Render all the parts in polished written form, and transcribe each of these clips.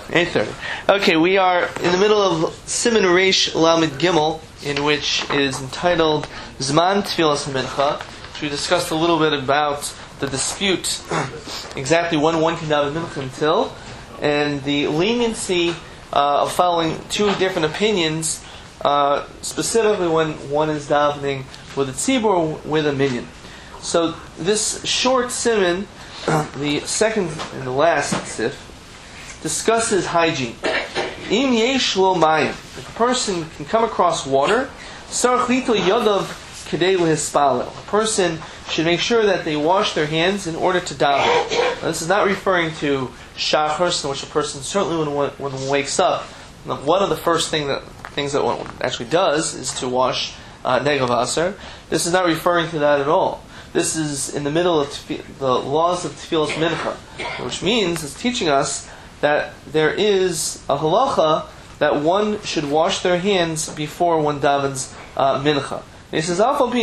8:30. Okay, we are in the middle of Siman Reish Lamed Gimel, in which is entitled Zman Tfilas Mincha. We discussed a little bit about the dispute, exactly when one can daven mincha until, and the leniency of following two different opinions, specifically when one is davening with a tzibur or with a minyan. So this short siman, the second and the last sif, discusses hygiene. Im yesh lo mayim, if a person can come across water, sarach lito yadav kedei lehispalel. A person should make sure that they wash their hands in order to daven. Now, this is not referring to shachar, in which a person certainly when one wakes up, one of the first things that one actually does is to wash negav aser. This is not referring to that at all. This is in the middle of the laws of Tfilas Mincha, which means it's teaching us that there is a halacha that one should wash their hands before one davens mincha. He says,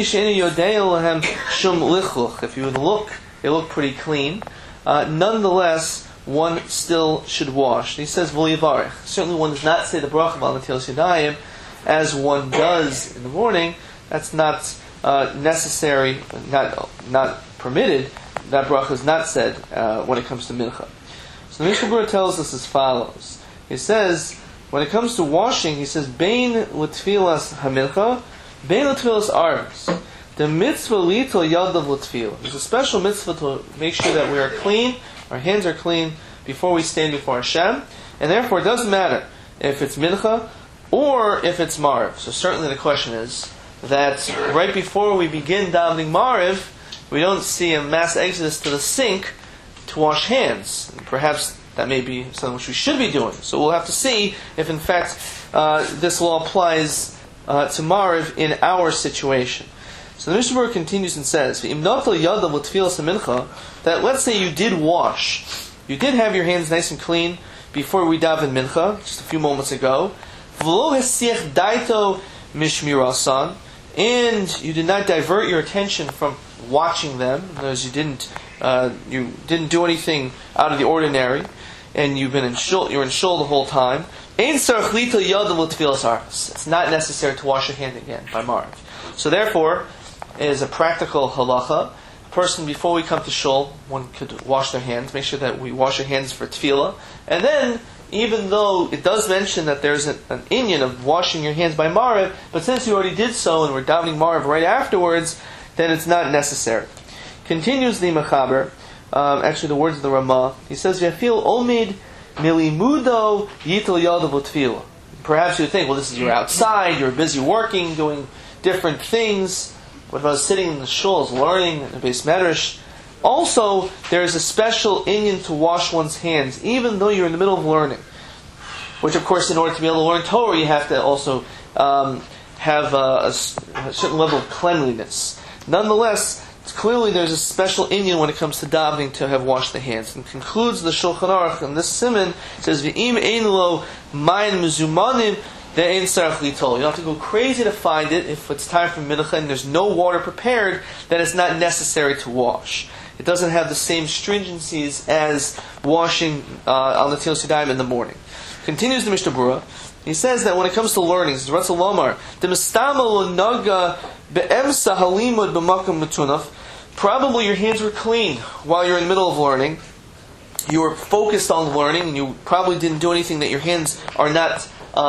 if you would look, they look pretty clean. Nonetheless, one still should wash. He says, certainly one does not say the bracha al netilas yadayim as one does in the morning. That's not necessary, not permitted. That bracha is not said when it comes to mincha. So the Mishnah Berurah tells us as follows. He says, when it comes to washing, he says, Bein l'tfilas hamincha, Bein l'tfilas arvis. The mitzvah litol yadav l'tfilah. There's a special mitzvah to make sure that we are clean, our hands are clean, before we stand before Hashem. And therefore it doesn't matter if it's mincha or if it's mariv. So certainly the question is that right before we begin davening mariv, we don't see a mass exodus to the sink to wash hands. Perhaps that may be something which we should be doing. So we'll have to see if in fact this law applies to Mariv in our situation. So the Mishnah Berurah continues and says, that let's say you did wash, you did have your hands nice and clean before we daven mincha, just a few moments ago, and you did not divert your attention from watching them, because you didn't do anything out of the ordinary, and you're in shul the whole time. It's not necessary to wash your hand again by Mariv. So therefore, it is a practical halacha. A person, before we come to shul, one could wash their hands, make sure that we wash our hands for tefillah, and then, even though it does mention that there's an inyan of washing your hands by Mariv, but since you already did so and we're davening Mariv right afterwards, then it's not necessary. Continues the Mechaber, actually the words of the Ramah. He says, "V'afil omid milimudo yitel yadav l'tfilah." Perhaps you think, well, this is you're outside, you're busy working, doing different things. What about sitting in the shuls, learning in the Beis Medrash? Also, there is a special inyan to wash one's hands, even though you're in the middle of learning. Which, of course, in order to be able to learn Torah, you have to also have a certain level of cleanliness. Nonetheless, clearly there's a special inyan when it comes to davening to have washed the hands. And concludes the Shulchan Aruch in this siman, says, "V'im ein lo mayin mezumanim de'ein sarach litol." You don't have to go crazy to find it. If it's time for mincha and there's no water prepared, then it's not necessary to wash. It doesn't have the same stringencies as washing al netilas yadayim in the morning. Continues the Mishnah Berurah. He says that when it comes to learning, says Ratzal Lomar, the mistama lo naga be'emsa halimud b'makom metunaf. Probably your hands were clean while you're in the middle of learning. You were focused on learning, and you probably didn't do anything that your hands are not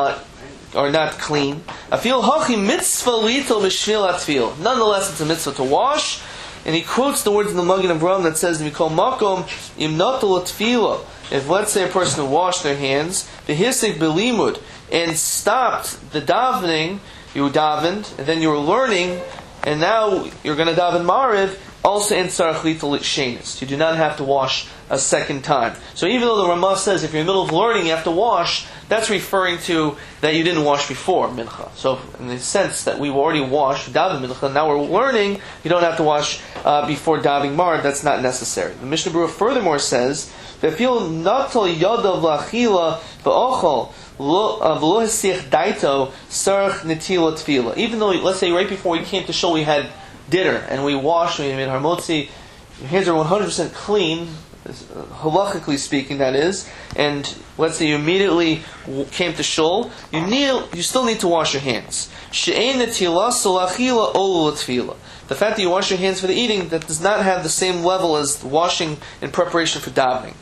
clean. Afil hachi mitzvah litel b'shvil atfil. Nonetheless, it's a mitzvah to wash. And he quotes the words in the Magen Avraham that says, "Mikol makom im natal tefillah." If let's say a person washed their hands, v'hisik belimud, and stopped the davening, you davened, and then you were learning, and now you're going to daven Mariv, also in tzarach litel shenis. You do not have to wash a second time. So even though the Ramah says if you're in the middle of learning you have to wash, that's referring to that you didn't wash before mincha. So in the sense that we've already washed daven mincha, now we're learning, you don't have to wash before davening Mariv. That's not necessary. The Mishnah Berurah furthermore says, "V'afil natal yadav la'achila v'ochol v'lo hesiach daito sarach netila tefila." Even though, let's say right before we came to shul we had dinner and we washed, we made harmotzi, your hands are 100% clean, halachically speaking, that is, and let's say you immediately came to shul, you still need to wash your hands. The fact that you wash your hands for the eating, that does not have the same level as washing in preparation for davening.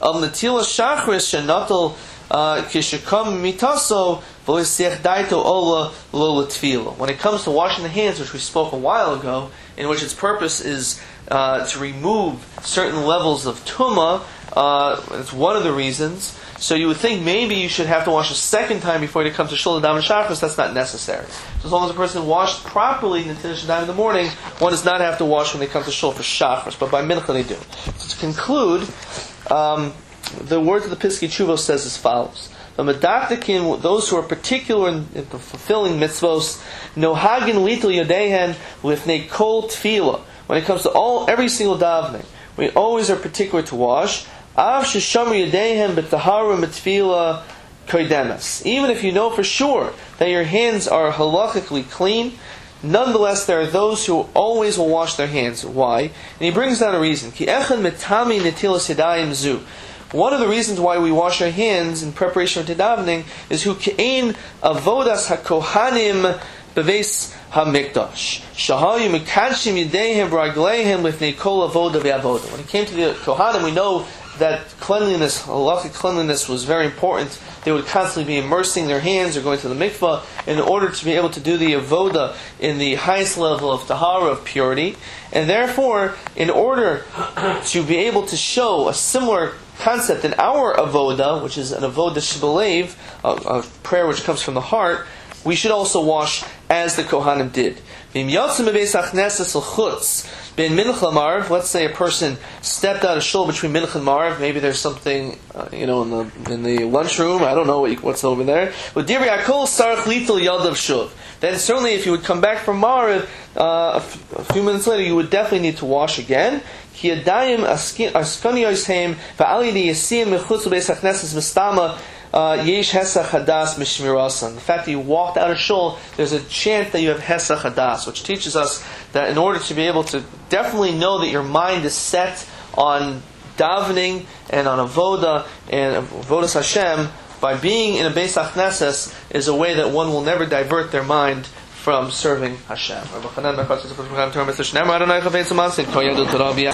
When it comes to washing the hands, which we spoke a while ago, in which its purpose is to remove certain levels of tumah, it's one of the reasons. So you would think maybe you should have to wash a second time before you come to shul and daven shachris. That's not necessary. So as long as a person washed properly in the daven in the morning, one does not have to wash when they come to shul for shachris, but by mincha they do. So to conclude, the word of the Piskei Teshuvos says as follows: the medaktikin, those who are particular in fulfilling mitzvos, nohagin litul yodehen lifnei kol tefillah. When it comes to every single davening, we always are particular to wash. Even if you know for sure that your hands are halachically clean, nonetheless there are those who always will wash their hands. Why? And he brings down a reason. One of the reasons why we wash our hands in preparation for davening is hu ke'ein avodas hakohanim beves hamikdash shahayu mekadshim yedeihem v'ragleihem lifnei kol avoda ve'avoda. When it came to the kohanim, we know that cleanliness, halachic cleanliness, was very important. They would constantly be immersing their hands or going to the mikvah in order to be able to do the avoda in the highest level of tahara, of purity. And therefore, in order to be able to show a similar concept in our avoda, which is an avoda shebelev, a prayer which comes from the heart, we should also wash as the Kohanim did. Let's say a person stepped out of shul between mincha and marv. Maybe there's something, in the lunchroom. I don't know what's over there. Then certainly, if you would come back from marv a few minutes later, you would definitely need to wash again. The fact that you walked out of shul, there's a chant that you have hesach hadas, which teaches us that in order to be able to definitely know that your mind is set on davening and on avoda and avodas Hashem, by being in a Beis HaKnesses is a way that one will never divert their mind from serving Hashem.